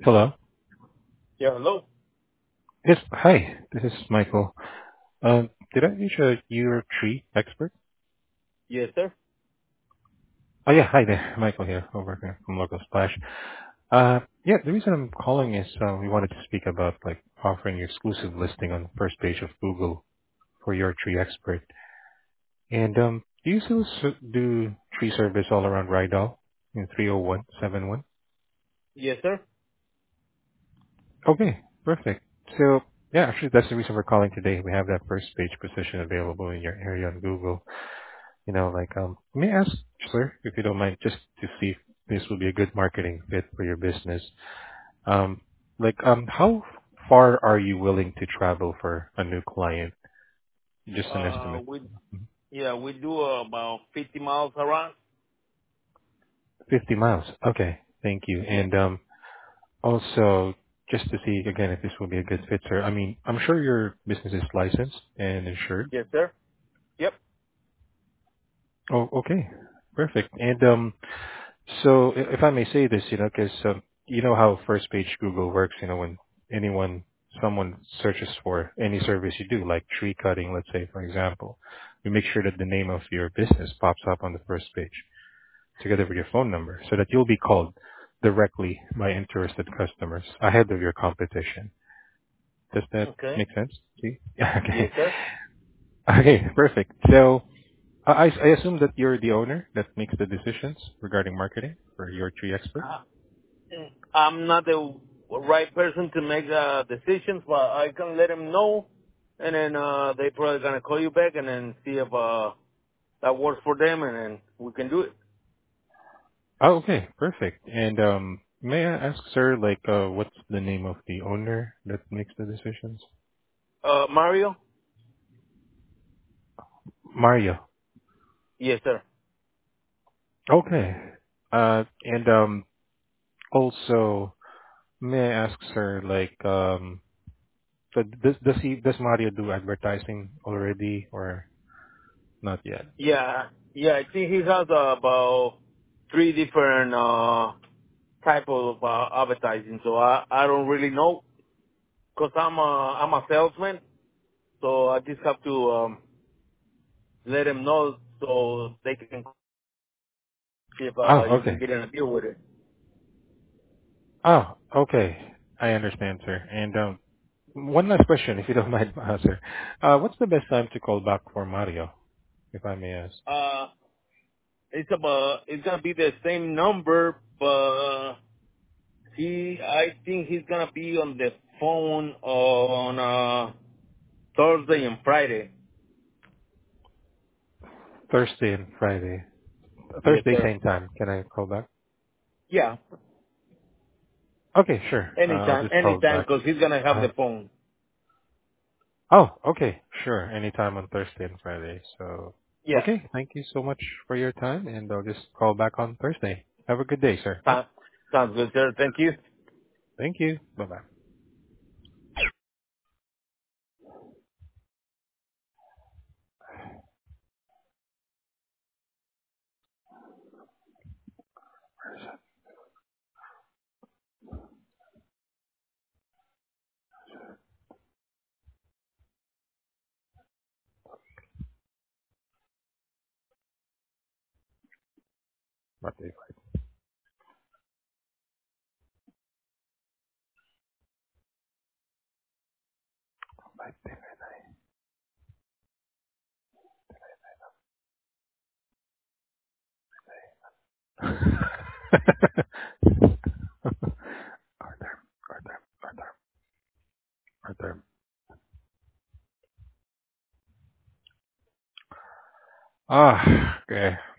Hello. Yeah, hello. Yes, hi. This is Michael. Did I reach a your tree expert? Yes, sir. Oh yeah, hi there, Michael here, over here from Local Splash. Yeah, the reason I'm calling is we wanted to speak about like offering exclusive listing on the first page of Google for your tree expert. And do you still do tree service all around Rydal in 30171? Yes, sir. Okay, perfect. So yeah, actually that's the reason we're calling today. We have that first page position available in your area on Google. May I ask, sir, if you don't mind, just to see if this will be a good marketing fit for your business. Um, how far are you willing to travel for a new client? Just an estimate. We yeah we do about 50 miles around. 50 miles. Okay, thank you. Yeah. And also, just to see again if this will be a good fit, sir. I mean, I'm sure your business is licensed and insured. Yes, sir. Yep. Oh, okay, perfect. And so if I may say this, because you know how first page Google works, when someone searches for any service you do, like tree cutting, let's say, for example, we make sure that the name of your business pops up on the first page together with your phone number so that you'll be called directly by interested customers ahead of your competition. Does that Okay. make sense? See? Okay. Yes, sir. Okay, perfect. So I assume that you're the owner that makes the decisions regarding marketing for your tree expert. Uh, I'm not the right person to make decisions, but I can let them know, and then they probably gonna call you back and then see if that works for them, and then we can do it. Oh, okay, perfect. And may I ask, sir, what's the name of the owner that makes the decisions? Mario. Mario. Yes, sir. Okay. And also, may I ask, sir, so does Mario do advertising already or not yet? Yeah. Yeah. I think he has about three different type of advertising. So I don't really know because I'm a salesman. So I just have to let them know so they can see if Oh, you can okay. get in a deal with it. Oh, okay. I understand, sir. And one last question, if you don't mind, sir. What's the best time to call back for Mario, if I may ask? Uh, it's gonna be the same number, but I think he's gonna be on the phone on Thursday and Friday. Thursday and Friday. Yes, Thursday, sir. same time. Can I call back? Yeah, Okay, sure. I'll anytime, just call anytime, back. because he's gonna have Uh, the phone. oh, okay, sure. Anytime on Thursday and Friday. So, Yeah, okay. Thank you so much for your time, and I'll just call back on Thursday. Have a good day, sir. sounds sounds good, sir. Thank you. Thank you. Bye bye. Bye bye. Arthur, Arthur, Arthur, Arthur. Ah, okay.